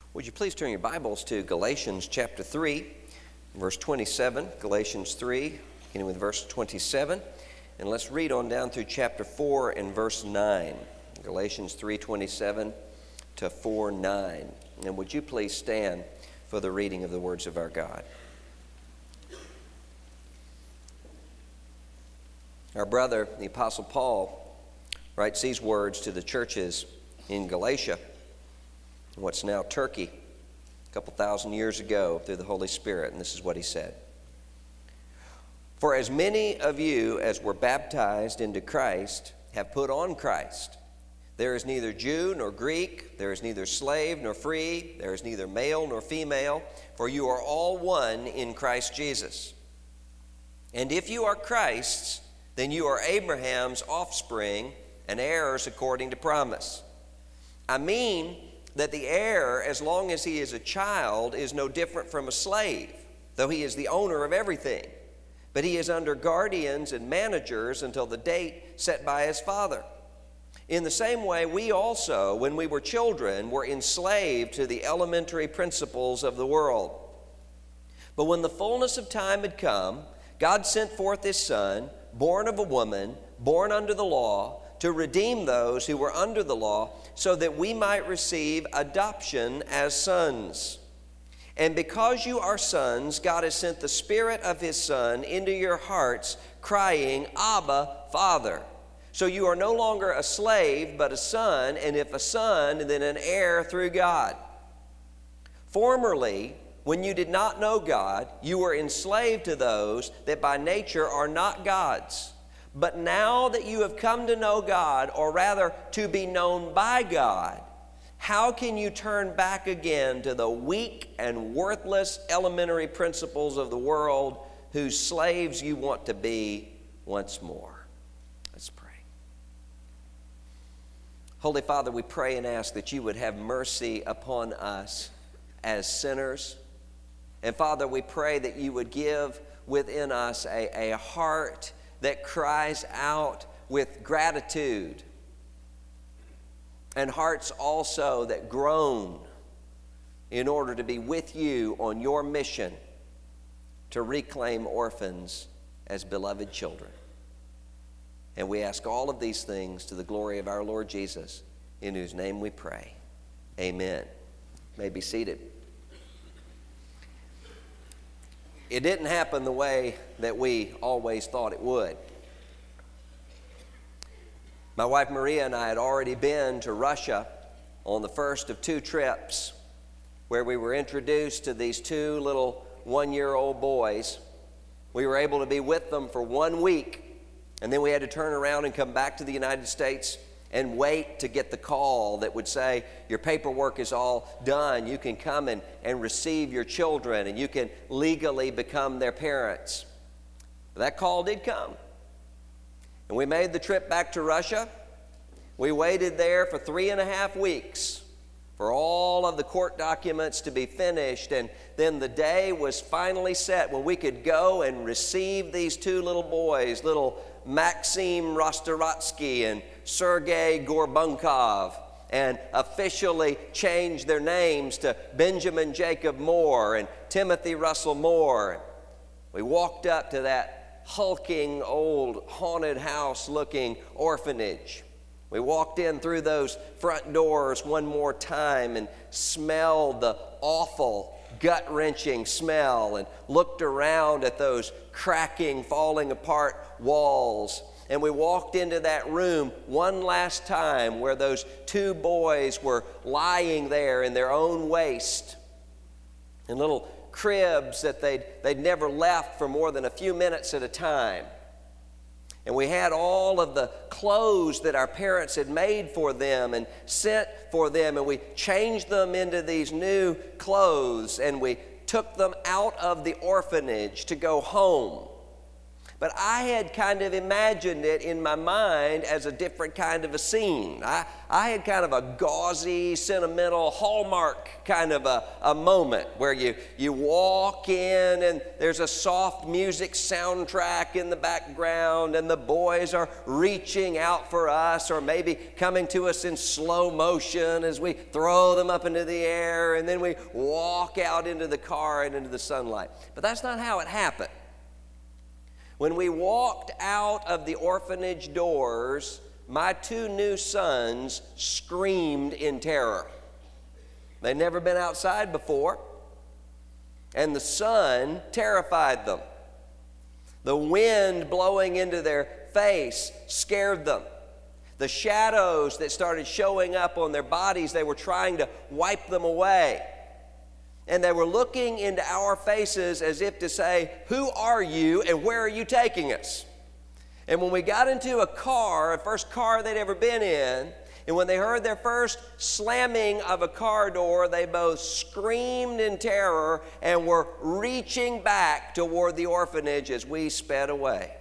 Would you please turn your Bibles to Galatians chapter 3, verse 27. Galatians 3, beginning with verse 27. And let's read on down through chapter 4 and verse 9. Galatians 3:27 to 4:9. And would you please stand for the reading of the words of our God. Our brother, the Apostle Paul, writes these words to the churches in Galatia, what's now Turkey, a couple thousand years ago through the Holy Spirit. And this is what he said. For as many of you as were baptized into Christ have put on Christ. There is neither Jew nor Greek, there is neither slave nor free, there is neither male nor female, for you are all one in Christ Jesus. And if you are Christ's, then you are Abraham's offspring and heirs according to promise. I mean that the heir, as long as he is a child, is no different from a slave, though he is the owner of everything. But he is under guardians and managers until the date set by his father. In the same way, we also, when we were children, were enslaved to the elementary principles of the world. But when the fullness of time had come, God sent forth his Son, born of a woman, born under the law, to redeem those who were under the law, so that we might receive adoption as sons. And because you are sons, God has sent the Spirit of his Son into your hearts, crying, Abba, Father. So you are no longer a slave, but a son, and if a son, then an heir through God. Formerly, when you did not know God, you were enslaved to those that by nature are not God's. But now that you have come to know God, or rather to be known by God, how can you turn back again to the weak and worthless elementary principles of the world, whose slaves you want to be once more? Let's pray. Holy Father, we pray and ask that you would have mercy upon us as sinners. And Father, we pray that you would give within us a heart that cries out with gratitude, and hearts also that groan in order to be with you on your mission to reclaim orphans as beloved children. And we ask all of these things to the glory of our Lord Jesus, in whose name we pray. Amen. You may be seated. It didn't happen the way that we always thought it would. My wife Maria and I had already been to Russia on the first of two trips, where we were introduced to these two little one-year-old boys. We were able to be with them for 1 week, and then we had to turn around and come back to the United States and wait to get the call that would say, your paperwork is all done. You can come and receive your children, and you can legally become their parents. That call did come. And we made the trip back to Russia. We waited there for 3.5 weeks for all of the court documents to be finished. And then the day was finally set when we could go and receive these two little boys, little Maxim Rostoratsky and Sergei Gorbunkov, and officially change their names to Benjamin Jacob Moore and Timothy Russell Moore. We walked up to that hulking old haunted house looking orphanage. We walked in through those front doors one more time and smelled the awful, gut-wrenching smell, and looked around at those cracking, falling apart walls. And we walked into that room one last time where those two boys were lying there in their own waste, in little cribs that they'd never left for more than a few minutes at a time. And we had all of the clothes that our parents had made for them and sent for them, and we changed them into these new clothes, and we took them out of the orphanage to go home. But I had kind of imagined it in my mind as a different kind of a scene. I had kind of a gauzy, sentimental, Hallmark kind of a moment where you walk in and there's a soft music soundtrack in the background and the boys are reaching out for us or maybe coming to us in slow motion as we throw them up into the air and then we walk out into the car and into the sunlight. But that's not how it happened. When we walked out of the orphanage doors, my 2 new sons screamed in terror. They'd never been outside before, and the sun terrified them. The wind blowing into their face scared them. The shadows that started showing up on their bodies, they were trying to wipe them away. And they were looking into our faces as if to say, who are you and where are you taking us? And when we got into a car, the first car they'd ever been in, and when they heard their first slamming of a car door, they both screamed in terror and were reaching back toward the orphanage as we sped away.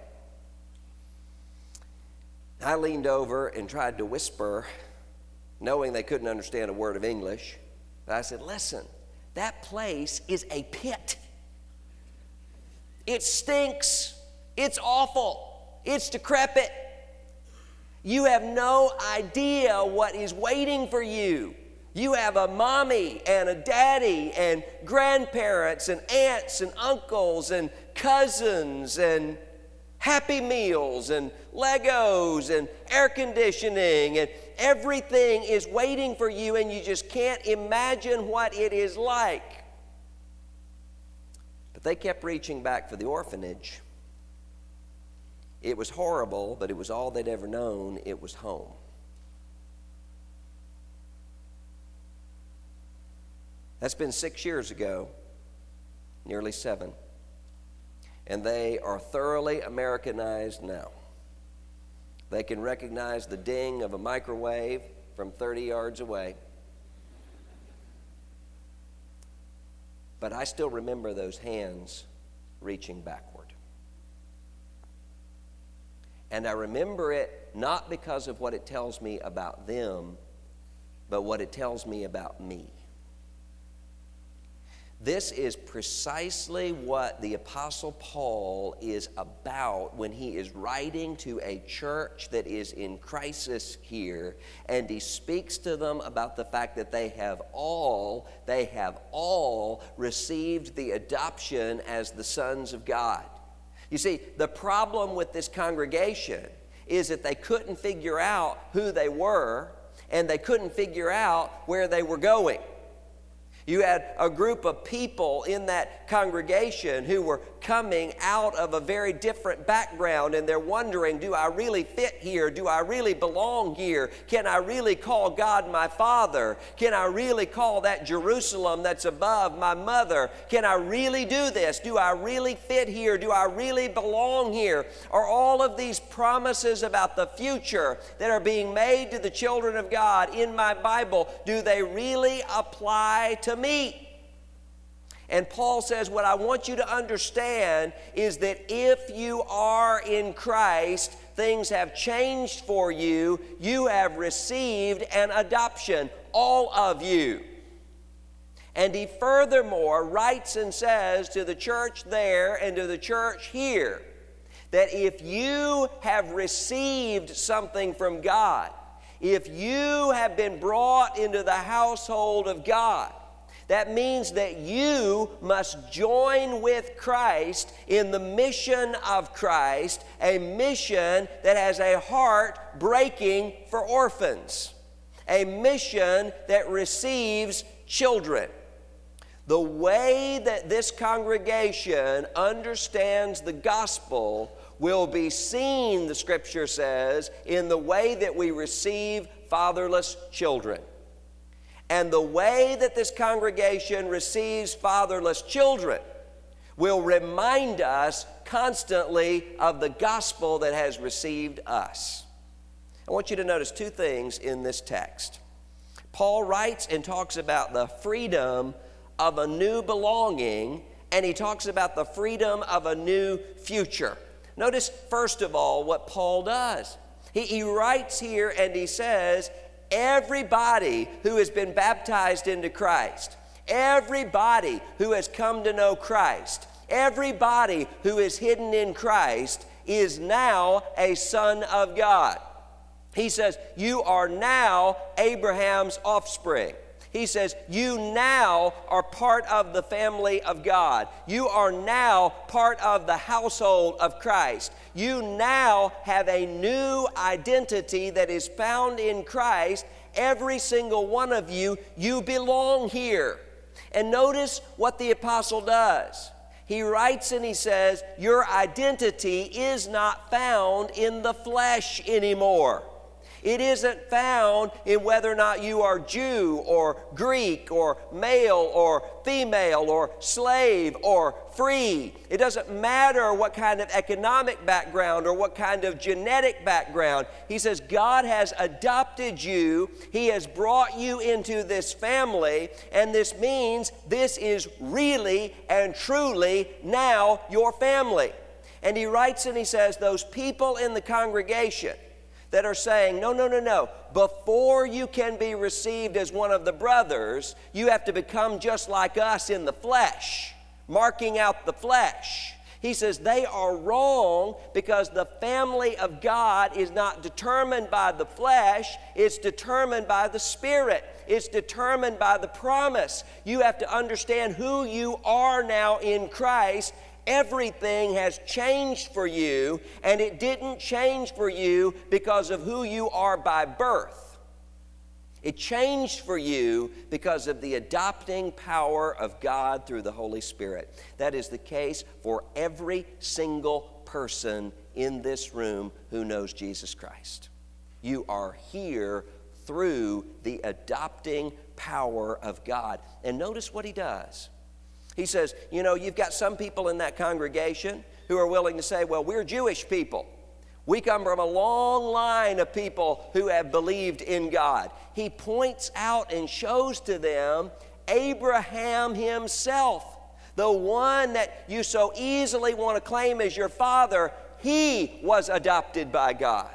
I leaned over and tried to whisper, knowing they couldn't understand a word of English. But I said, listen. That place is a pit. It stinks. It's awful. It's decrepit. You have no idea what is waiting for you. You have a mommy and a daddy and grandparents and aunts and uncles and cousins and Happy Meals and Legos and air conditioning and everything is waiting for you and you just can't imagine what it is like. But they kept reaching back for the orphanage. It was horrible, but it was all they'd ever known. It was home. That's been 6 years ago, nearly 7. And they are thoroughly Americanized now. They can recognize the ding of a microwave from 30 yards away. But I still remember those hands reaching backward. And I remember it not because of what it tells me about them, but what it tells me about me. This is precisely what the Apostle Paul is about when he is writing to a church that is in crisis here, and he speaks to them about the fact that they have all received the adoption as the sons of God. You see, the problem with this congregation is that they couldn't figure out who they were, and they couldn't figure out where they were going. You had a group of people in that congregation who were coming out of a very different background, and they're wondering, do I really fit here? Do I really belong here? Can I really call God my Father? Can I really call that Jerusalem that's above my mother? Can I really do this? Do I really fit here? Do I really belong here? Are all of these promises about the future that are being made to the children of God in my Bible, do they really apply to me? And Paul says, what I want you to understand is that if you are in Christ, things have changed for you. You have received an adoption, all of you. And he furthermore writes and says to the church there and to the church here, that if you have received something from God, if you have been brought into the household of God, that means that you must join with Christ in the mission of Christ, a mission that has a heart breaking for orphans, a mission that receives children. The way that this congregation understands the gospel will be seen, the Scripture says, in the way that we receive fatherless children. And the way that this congregation receives fatherless children will remind us constantly of the gospel that has received us. I want you to notice 2 things in this text. Paul writes and talks about the freedom of a new belonging, and he talks about the freedom of a new future. Notice, first of all, what Paul does. He writes here and he says, everybody who has been baptized into Christ, everybody who has come to know Christ, everybody who is hidden in Christ is now a son of God. He says, you are now Abraham's offspring. He says, you now are part of the family of God. You are now part of the household of Christ. You now have a new identity that is found in Christ. Every single one of you, you belong here. And notice what the apostle does. He writes and he says, your identity is not found in the flesh anymore. It isn't found in whether or not you are Jew or Greek or male or female or slave or free. It doesn't matter what kind of economic background or what kind of genetic background. He says God has adopted you. He has brought you into this family, and this means this is really and truly now your family. And he writes and he says, those people in the congregation that are saying, no. Before you can be received as one of the brothers, you have to become just like us in the flesh, marking out the flesh. He says they are wrong because the family of God is not determined by the flesh, it's determined by the Spirit. It's determined by the promise. You have to understand who you are now in Christ. Everything has changed for you, and it didn't change for you because of who you are by birth. It changed for you because of the adopting power of God through the Holy Spirit. That is the case for every single person in this room who knows Jesus Christ. You are here through the adopting power of God. And notice what he does. He says, you've got some people in that congregation who are willing to say, well, we're Jewish people. We come from a long line of people who have believed in God. He points out and shows to them Abraham himself, the one that you so easily want to claim as your father. He was adopted by God.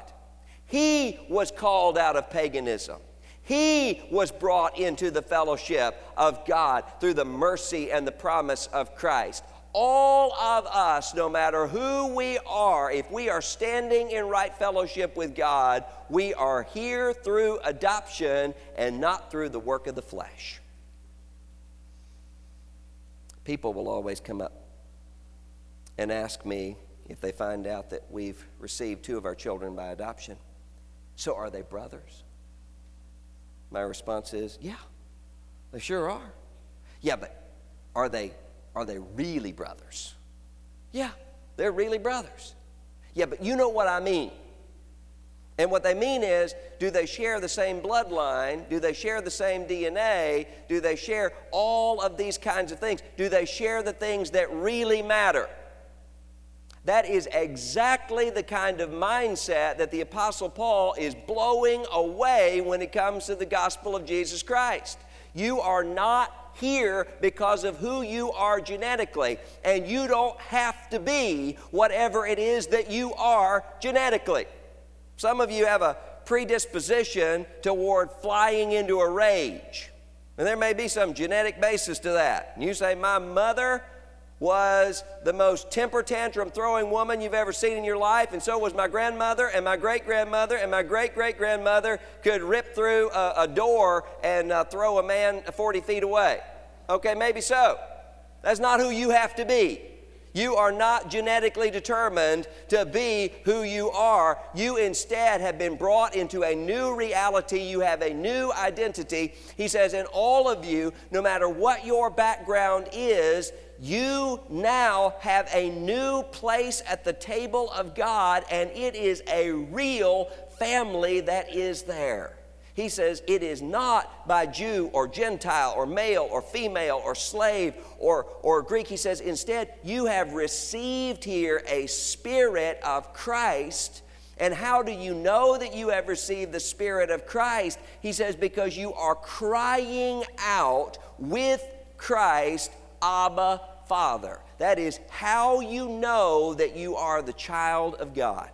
He was called out of paganism. He was brought into the fellowship of God through the mercy and the promise of Christ. All of us, no matter who we are, if we are standing in right fellowship with God, we are here through adoption and not through the work of the flesh. People will always come up and ask me if they find out that we've received 2 of our children by adoption, so are they brothers? My response is, yeah, they sure are. Yeah, but are they really brothers? Yeah, they're really brothers. Yeah, but you know what I mean. And what they mean is, do they share the same bloodline? Do they share the same DNA? Do they share all of these kinds of things? Do they share the things that really matter? That is exactly the kind of mindset that the Apostle Paul is blowing away when it comes to the gospel of Jesus Christ. You are not here because of who you are genetically, and you don't have to be whatever it is that you are genetically. Some of you have a predisposition toward flying into a rage, and there may be some genetic basis to that. And you say, my mother was the most temper tantrum throwing woman you've ever seen in your life, and so was my grandmother and my great-grandmother, and my great-great-grandmother could rip through a door and throw a man 40 feet away. Okay, maybe so. That's not who you have to be. You are not genetically determined to be who you are. You instead have been brought into a new reality. You have a new identity. He says, and all of you, no matter what your background is, you now have a new place at the table of God, and it is a real family that is there. He says it is not by Jew or Gentile or male or female or slave or Greek. He says instead you have received here a Spirit of Christ. And how do you know that you have received the Spirit of Christ? He says because you are crying out with Christ, Abba, Father. That is how you know that you are the child of God.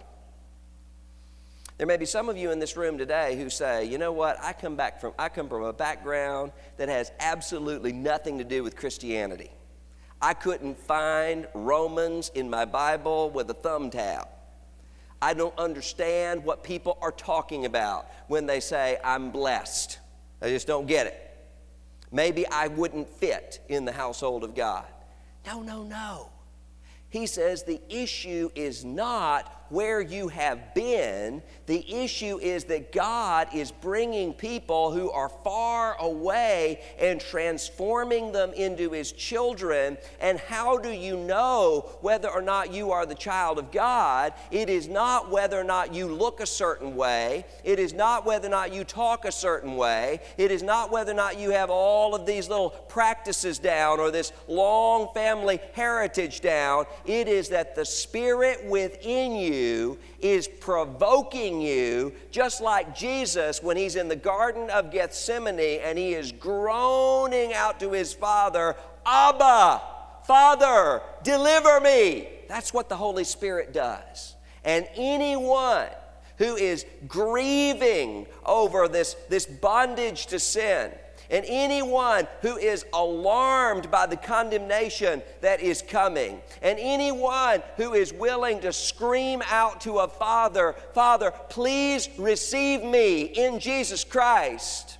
There may be some of you in this room today who say, you know what, I come from a background that has absolutely nothing to do with Christianity. I couldn't find Romans in my Bible with a thumbtack. I don't understand what people are talking about when they say, I'm blessed. I just don't get it. Maybe I wouldn't fit in the household of God. No. He says the issue is not where you have been. The issue is that God is bringing people who are far away and transforming them into His children. And how do you know whether or not you are the child of God? It is not whether or not you look a certain way. It is not whether or not you talk a certain way. It is not whether or not you have all of these little practices down or this long family heritage down. It is that the Spirit within you is provoking you, just like Jesus when He's in the Garden of Gethsemane and He is groaning out to His Father, Abba, Father, deliver me. That's what the Holy Spirit does. And anyone who is grieving over this bondage to sin, and anyone who is alarmed by the condemnation that is coming, and anyone who is willing to scream out to a Father, Father, please receive me in Jesus Christ,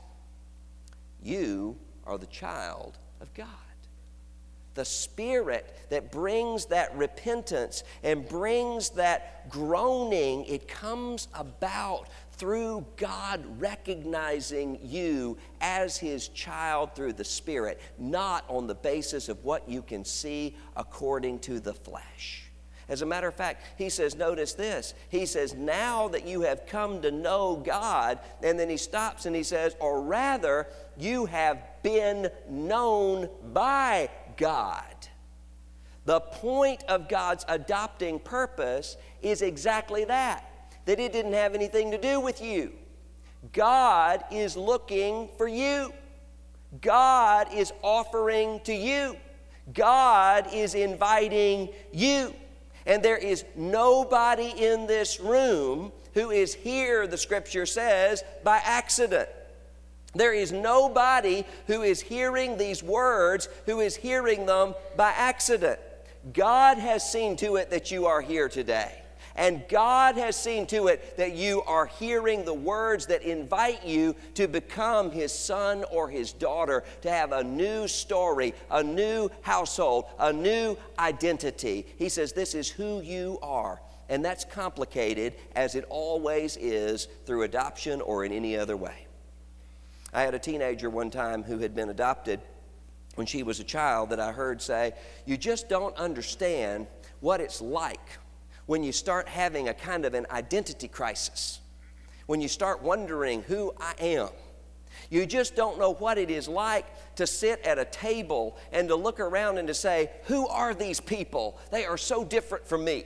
you are the child of God. The Spirit that brings that repentance and brings that groaning, it comes about through God recognizing you as His child through the Spirit, not on the basis of what you can see according to the flesh. As a matter of fact, He says, notice this, He says, now that you have come to know God, and then He stops and He says, or rather, you have been known by God. The point of God's adopting purpose is exactly that it didn't have anything to do with you. God is looking for you. God is offering to you. God is inviting you. And there is nobody in this room who is here, the Scripture says, by accident. There is nobody who is hearing these words who is hearing them by accident. God has seen to it that you are here today. And God has seen to it that you are hearing the words that invite you to become His son or His daughter, to have a new story, a new household, a new identity. He says this is who you are. And that's complicated, as it always is, through adoption or in any other way. I had a teenager one time who had been adopted when she was a child that I heard say, you just don't understand what it's like when you start having a kind of an identity crisis, when you start wondering who I am. You just don't know what it is like to sit at a table and to look around and to say, who are these people? They are so different from me.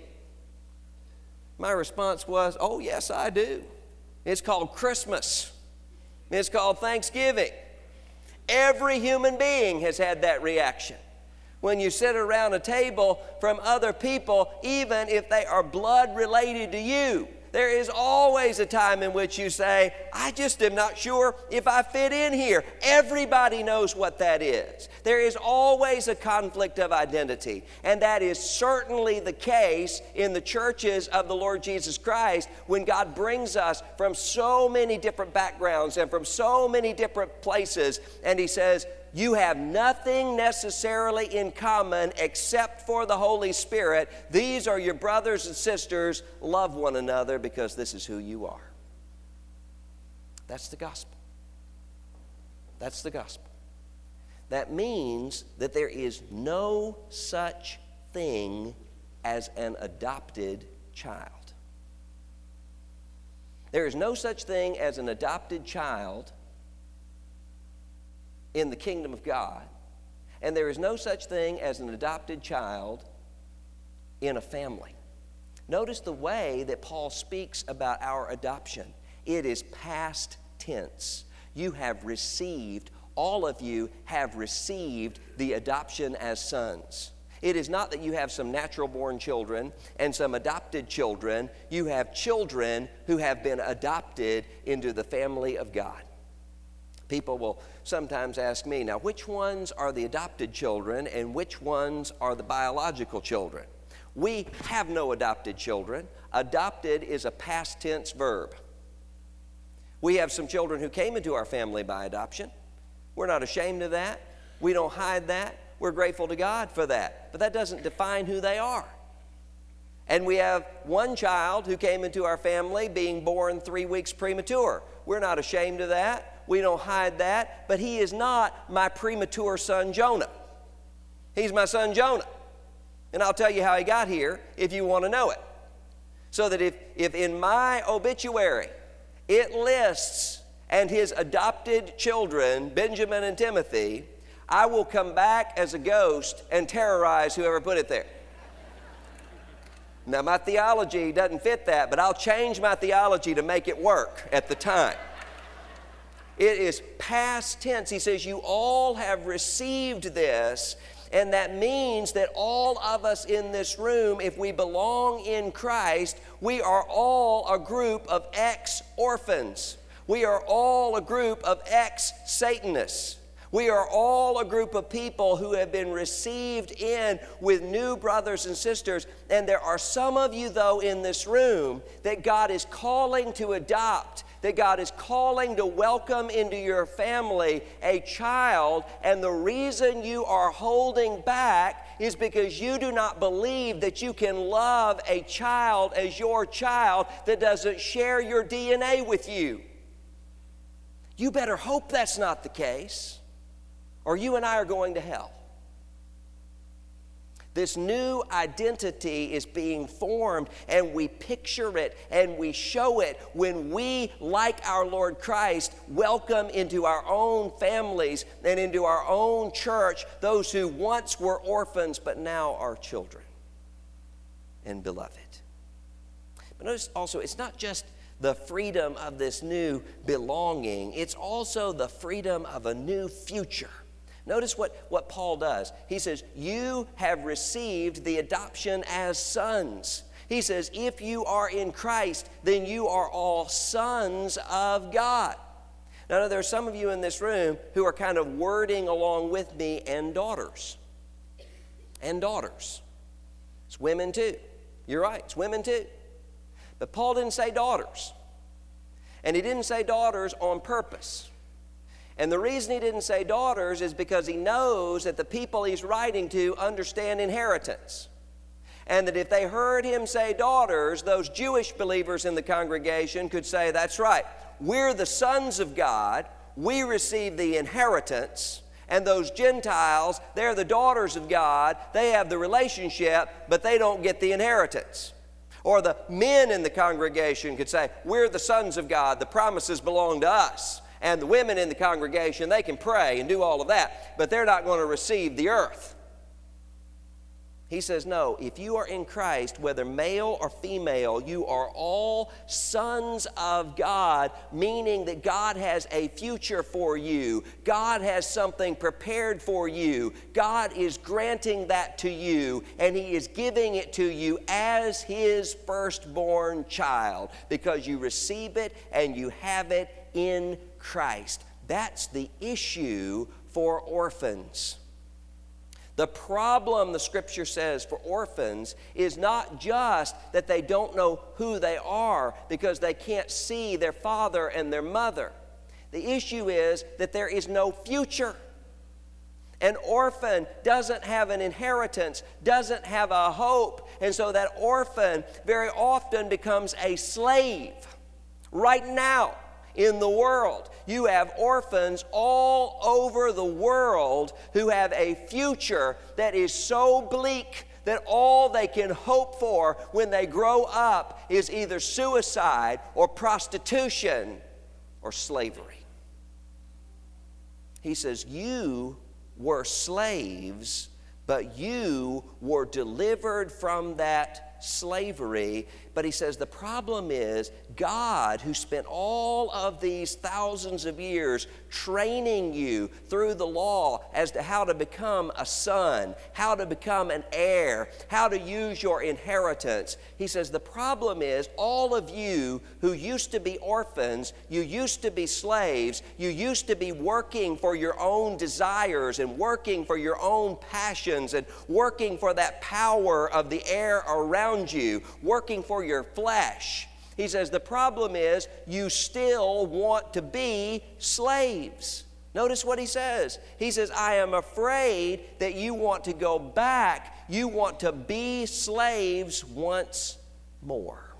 My response was, oh, yes, I do. It's called Christmas. It's called Thanksgiving. Every human being has had that reaction. When you sit around a table from other people, even if they are blood related to you, there is always a time in which you say, I just am not sure if I fit in here. Everybody knows what that is. There is always a conflict of identity. And that is certainly the case in the churches of the Lord Jesus Christ when God brings us from so many different backgrounds and from so many different places. And He says, you have nothing necessarily in common except for the Holy Spirit. These are your brothers and sisters. Love one another because this is who you are. That's the gospel. That's the gospel. That means that there is no such thing as an adopted child. There is no such thing as an adopted child in the kingdom of God, and there is no such thing as an adopted child in a family. Notice the way that Paul speaks about our adoption. It is past tense. You have received, all of you have received the adoption as sons. It is not that you have some natural-born children and some adopted children. You have children who have been adopted into the family of God. People will sometimes ask me, now, which ones are the adopted children and which ones are the biological children? We have no adopted children. Adopted is a past tense verb. We have some children who came into our family by adoption. We're not ashamed of that. We don't hide that. We're grateful to God for that. But that doesn't define who they are. And we have one child who came into our family being born 3 weeks premature. We're not ashamed of that. We don't hide that. But he is not my premature son Jonah. He's my son Jonah. And I'll tell you how he got here if you want to know it. So that if in my obituary it lists and his adopted children, Benjamin and Timothy, I will come back as a ghost and terrorize whoever put it there. Now, my theology doesn't fit that, but I'll change my theology to make it work at the time. It is past tense. He says, you all have received this, and that means that all of us in this room, if we belong in Christ, we are all a group of ex-orphans. We are all a group of ex-Satanists. We are all a group of people who have been received in with new brothers and sisters. And there are some of you, though, in this room that God is calling to adopt, that God is calling to welcome into your family a child. And the reason you are holding back is because you do not believe that you can love a child as your child that doesn't share your DNA with you. You better hope that's not the case, or you and I are going to hell. This new identity is being formed, and we picture it and we show it when we, like our Lord Christ, welcome into our own families and into our own church those who once were orphans but now are children and beloved. But notice also, it's not just the freedom of this new belonging, it's also the freedom of a new future. Notice what Paul does. He says, you have received the adoption as sons. He says, if you are in Christ, then you are all sons of God. Now, there are some of you in this room who are kind of wording along with me, and daughters. And daughters. It's women too. You're right, it's women too. But Paul didn't say daughters. And he didn't say daughters on purpose. And the reason he didn't say daughters is because he knows that the people he's writing to understand inheritance. And that if they heard him say daughters, those Jewish believers in the congregation could say, that's right, we're the sons of God, we receive the inheritance, and those Gentiles, they're the daughters of God, they have the relationship, but they don't get the inheritance. Or the men in the congregation could say, we're the sons of God, the promises belong to us. And the women in the congregation, they can pray and do all of that, but they're not going to receive the earth. He says, no, if you are in Christ, whether male or female, you are all sons of God, meaning that God has a future for you. God has something prepared for you. God is granting that to you, and He is giving it to you as His firstborn child, because you receive it and you have it in Christ. That's the issue for orphans. The problem, the Scripture says, for orphans is not just that they don't know who they are because they can't see their father and their mother. The issue is that there is no future. An orphan doesn't have an inheritance, doesn't have a hope, and so that orphan very often becomes a slave. Right now, in the world, you have orphans all over the world who have a future that is so bleak that all they can hope for when they grow up is either suicide or prostitution or slavery. He says, you were slaves, but you were delivered from that slavery. But he says the problem is God, who spent all of these thousands of years training you through the law as to how to become a son, how to become an heir, how to use your inheritance. He says the problem is all of you who used to be orphans, you used to be slaves, you used to be working for your own desires and working for your own passions and working for that power of the air around you, working for your flesh. He says the problem is you still want to be slaves. Notice what he says. He says, I am afraid that you want to go back. You want to be slaves once more.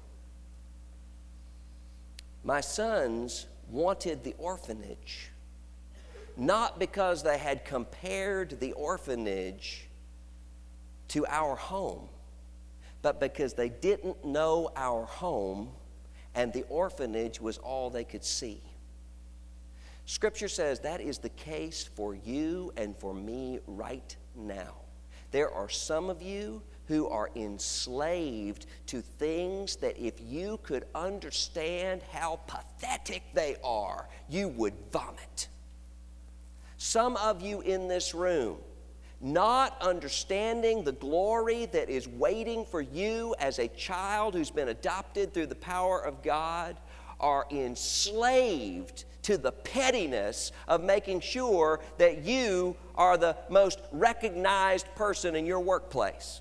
My sons wanted the orphanage, not because they had compared the orphanage to our home, but because they didn't know our home and the orphanage was all they could see. Scripture says that is the case for you and for me right now. There are some of you who are enslaved to things that if you could understand how pathetic they are, you would vomit. Some of you in this room, not understanding the glory that is waiting for you as a child who's been adopted through the power of God, are enslaved to the pettiness of making sure that you are the most recognized person in your workplace.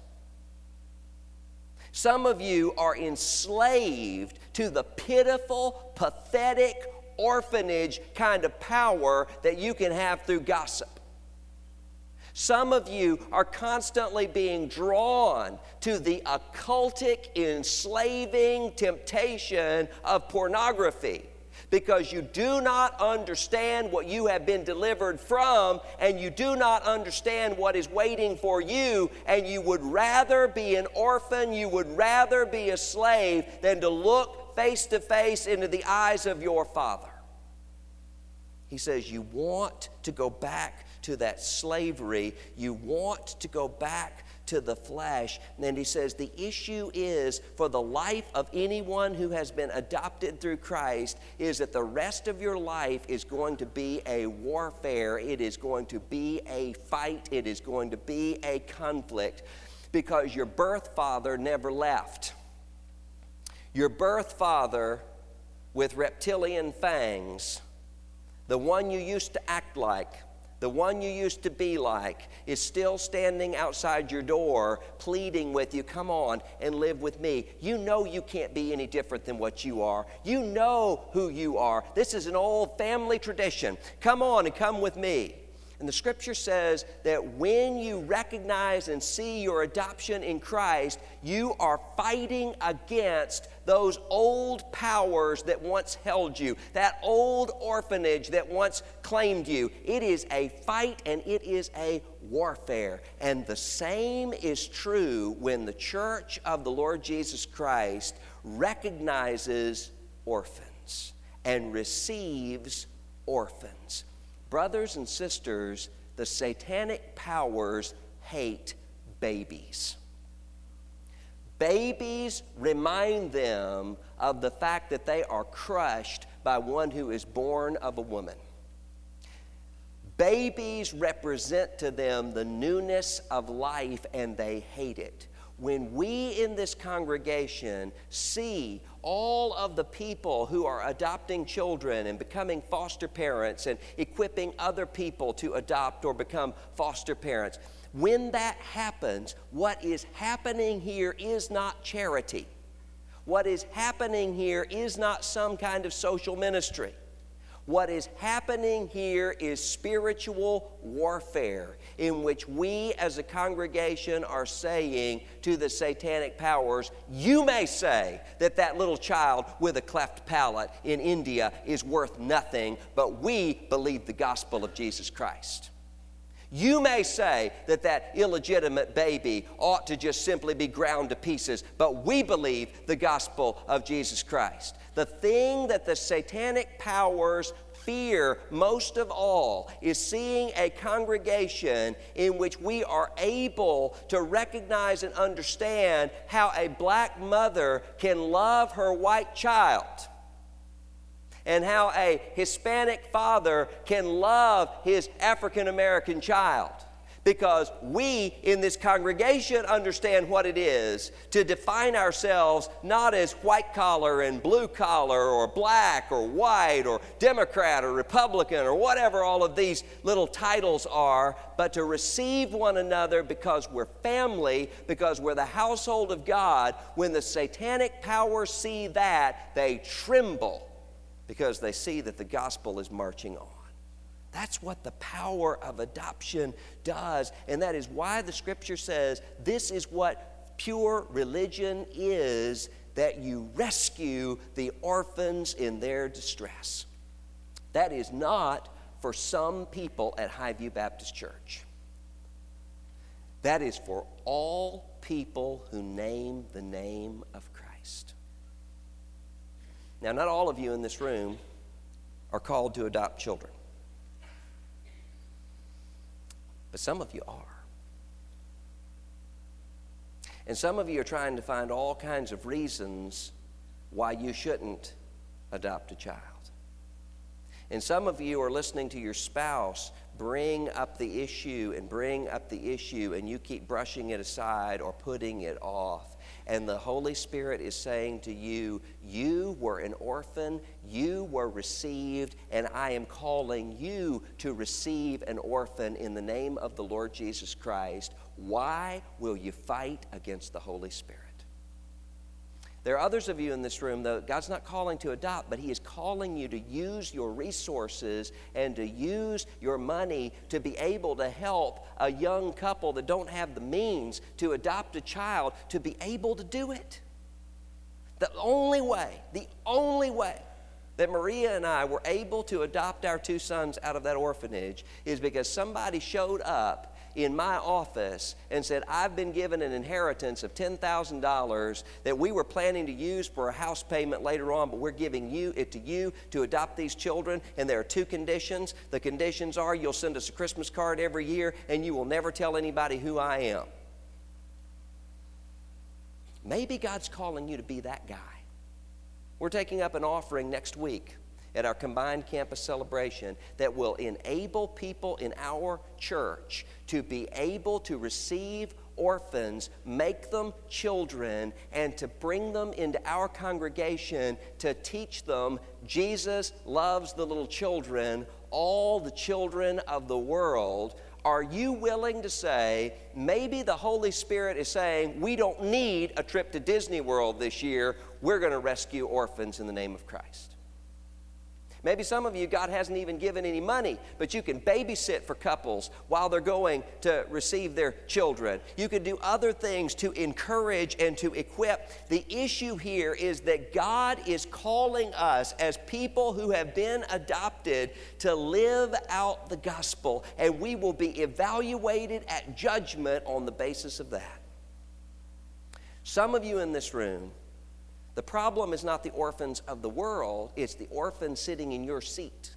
Some of you are enslaved to the pitiful, pathetic, orphanage kind of power that you can have through gossip. Some of you are constantly being drawn to the occultic, enslaving temptation of pornography because you do not understand what you have been delivered from, and you do not understand what is waiting for you, and you would rather be an orphan, you would rather be a slave than to look face to face into the eyes of your Father. He says you want to go back to that slavery. You want to go back to the flesh. And he says the issue is for the life of anyone who has been adopted through Christ is that the rest of your life is going to be a warfare. It is going to be a fight. It is going to be a conflict because your birth father never left. Your birth father with reptilian fangs, the one you used to act like, the one you used to be like, is still standing outside your door pleading with you, come on and live with me. You know you can't be any different than what you are. You know who you are. This is an old family tradition. Come on and come with me. And the Scripture says that when you recognize and see your adoption in Christ, you are fighting against those old powers that once held you, that old orphanage that once claimed you. It is a fight and it is a warfare. And the same is true when the church of the Lord Jesus Christ recognizes orphans and receives orphans. Brothers and sisters, the satanic powers hate babies. Babies remind them of the fact that they are crushed by one who is born of a woman. Babies represent to them the newness of life, and they hate it. When we in this congregation see all of the people who are adopting children and becoming foster parents and equipping other people to adopt or become foster parents, when that happens, what is happening here is not charity. What is happening here is not some kind of social ministry. What is happening here is spiritual warfare in which we as a congregation are saying to the satanic powers, you may say that that little child with a cleft palate in India is worth nothing, but we believe the gospel of Jesus Christ. You may say that that illegitimate baby ought to just simply be ground to pieces, but we believe the gospel of Jesus Christ. The thing that the satanic powers fear most of all is seeing a congregation in which we are able to recognize and understand how a black mother can love her white child, and how a Hispanic father can love his African American child. Because we in this congregation understand what it is to define ourselves not as white collar and blue collar or black or white or Democrat or Republican or whatever all of these little titles are, but to receive one another because we're family, because we're the household of God. When the satanic powers see that, they tremble because they see that the gospel is marching on. That's what the power of adoption does, and that is why the Scripture says this is what pure religion is, that you rescue the orphans in their distress. That is not for some people at Highview Baptist Church. That is for all people who name the name of Christ. Now, not all of you in this room are called to adopt children. But some of you are. And some of you are trying to find all kinds of reasons why you shouldn't adopt a child. And some of you are listening to your spouse bring up the issue, and you keep brushing it aside or putting it off. And the Holy Spirit is saying to you, you were an orphan, you were received, and I am calling you to receive an orphan in the name of the Lord Jesus Christ. Why will you fight against the Holy Spirit? There are others of you in this room, though, God's not calling to adopt, but He is calling you to use your resources and to use your money to be able to help a young couple that don't have the means to adopt a child to be able to do it. The only way that Maria and I were able to adopt our two sons out of that orphanage is because somebody showed up in my office and said, I've been given an inheritance of $10,000 that we were planning to use for a house payment later on, but we're giving it to you to adopt these children, and there are two conditions. The conditions are you'll send us a Christmas card every year, and you will never tell anybody who I am. Maybe God's calling you to be that guy. We're taking up an offering next week at our combined campus celebration that will enable people in our church to be able to receive orphans, make them children, and to bring them into our congregation to teach them Jesus loves the little children, all the children of the world. Are you willing to say, maybe the Holy Spirit is saying, we don't need a trip to Disney World this year, we're going to rescue orphans in the name of Christ? Maybe some of you, God hasn't even given any money, but you can babysit for couples while they're going to receive their children. You can do other things to encourage and to equip. The issue here is that God is calling us as people who have been adopted to live out the gospel, and we will be evaluated at judgment on the basis of that. Some of you in this room, the problem is not the orphans of the world, it's the orphan sitting in your seat.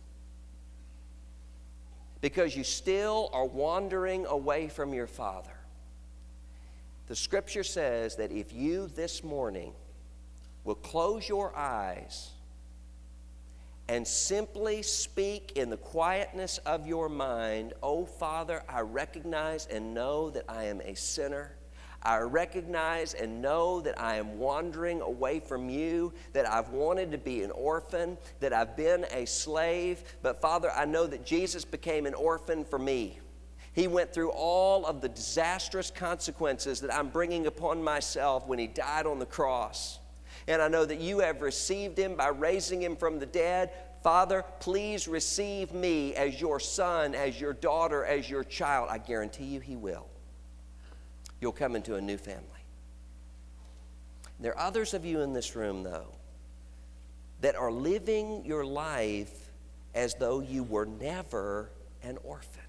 Because you still are wandering away from your Father. The Scripture says that if you this morning will close your eyes and simply speak in the quietness of your mind, "Oh, Father, I recognize and know that I am a sinner. I recognize and know that I am wandering away from you, that I've wanted to be an orphan, that I've been a slave. But Father, I know that Jesus became an orphan for me. He went through all of the disastrous consequences that I'm bringing upon myself when He died on the cross. And I know that you have received Him by raising Him from the dead. Father, please receive me as your son, as your daughter, as your child." I guarantee you He will. You'll come into a new family. There are others of you in this room, though, that are living your life as though you were never an orphan.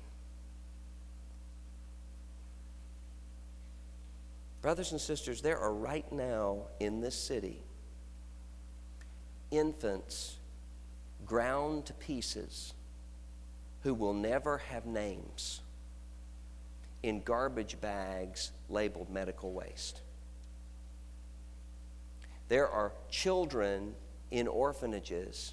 Brothers and sisters, there are right now in this city infants ground to pieces, who will never have names, in garbage bags labeled medical waste. There are children in orphanages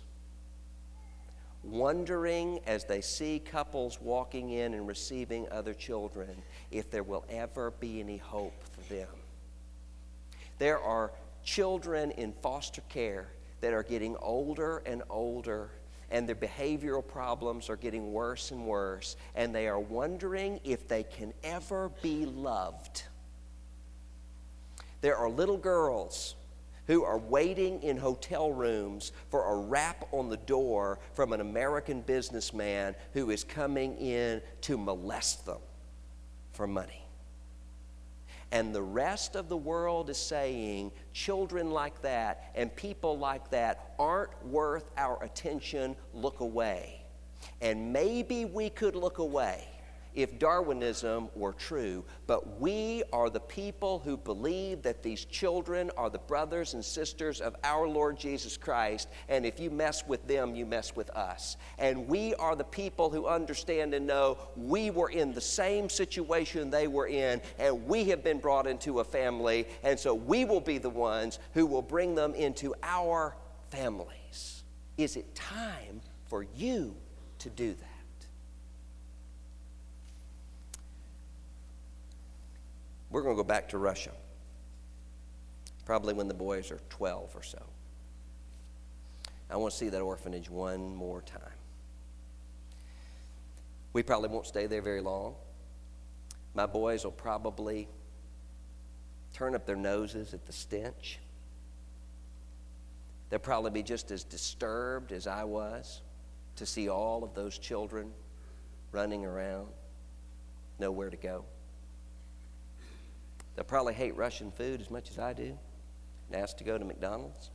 wondering as they see couples walking in and receiving other children if there will ever be any hope for them. There are children in foster care that are getting older and older, and their behavioral problems are getting worse and worse, and they are wondering if they can ever be loved. There are little girls who are waiting in hotel rooms for a rap on the door from an American businessman who is coming in to molest them for money. And the rest of the world is saying children like that and people like that aren't worth our attention, look away. And maybe we could look away if Darwinism were true, but we are the people who believe that these children are the brothers and sisters of our Lord Jesus Christ, and if you mess with them, you mess with us. And we are the people who understand and know we were in the same situation they were in, and we have been brought into a family, and so we will be the ones who will bring them into our families. Is it time for you to do that? We're going to go back to Russia, probably when the boys are 12 or so. I want to see that orphanage one more time. We probably won't stay there very long. My boys will probably turn up their noses at the stench. They'll probably be just as disturbed as I was to see all of those children running around, nowhere to go. They'll probably hate Russian food as much as I do and ask to go to McDonald's.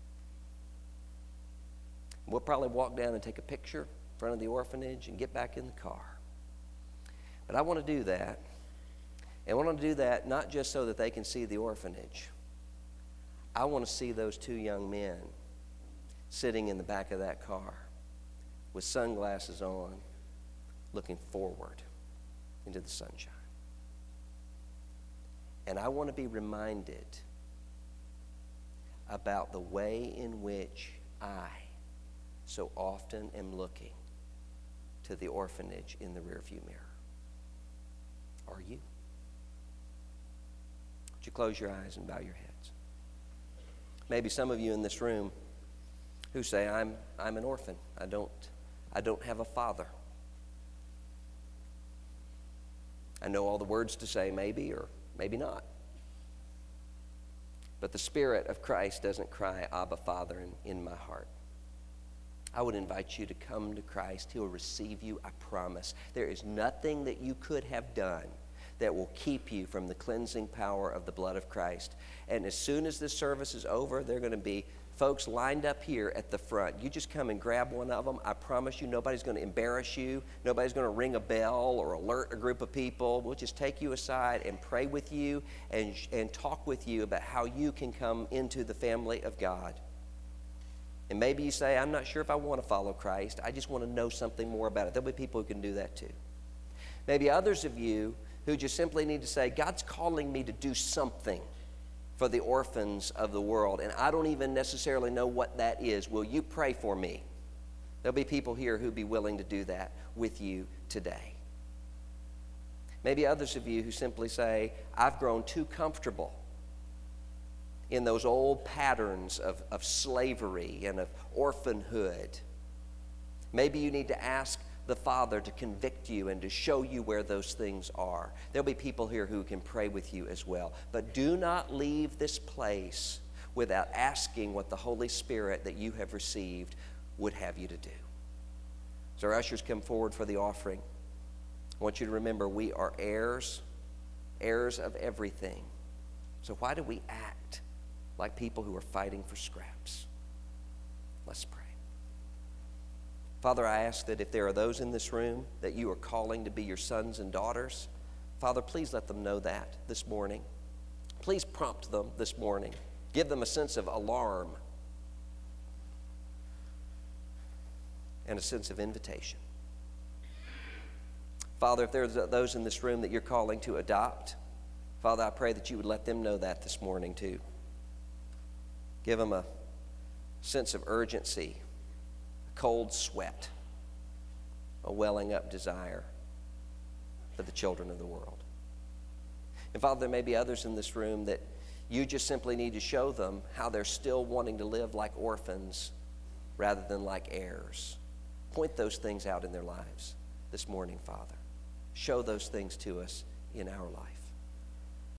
We'll probably walk down and take a picture in front of the orphanage and get back in the car. But I want to do that. And I want to do that not just so that they can see the orphanage. I want to see those two young men sitting in the back of that car with sunglasses on, looking forward into the sunshine. And I want to be reminded about the way in which I so often am looking to the orphanage in the rearview mirror. Are you? Would you close your eyes and bow your heads? Maybe some of you in this room who say, I'm an orphan. I don't have a father. I know all the words to say, maybe, or maybe not. But the Spirit of Christ doesn't cry, Abba, Father, in my heart. I would invite you to come to Christ. He'll receive you, I promise. There is nothing that you could have done that will keep you from the cleansing power of the blood of Christ. And as soon as this service is over, there are going to be folks lined up here at the front. You just come and grab one of them. I promise you, nobody's going to embarrass you. Nobody's going to ring a bell or alert a group of people. We'll just take you aside and pray with you and talk with you about how you can come into the family of God. And maybe you say, I'm not sure if I want to follow Christ. I just want to know something more about it. There'll be people who can do that too. Maybe others of you who just simply need to say, God's calling me to do something for the orphans of the world, and I don't even necessarily know what that is. Will you pray for me? There'll be people here who'd be willing to do that with you today. Maybe others of you who simply say, I've grown too comfortable in those old patterns of slavery and of orphanhood. Maybe you need to ask the Father to convict you and to show you where those things are. There'll be people here who can pray with you as well. But do not leave this place without asking what the Holy Spirit that you have received would have you to do. As our ushers come forward for the offering, I want you to remember we are heirs of everything. So why do we act like people who are fighting for scraps? Let's pray. Father, I ask that if there are those in this room that you are calling to be your sons and daughters, Father, please let them know that this morning. Please prompt them this morning. Give them a sense of alarm. and a sense of invitation. Father, if there's those in this room that you're calling to adopt, Father, I pray that you would let them know that this morning too. Give them a sense of urgency, a cold sweat, a welling up desire for the children of the world. And Father, there may be others in this room that you just simply need to show them how they're still wanting to live like orphans rather than like heirs. Point those things out in their lives this morning, Father. Show those things to us in our life.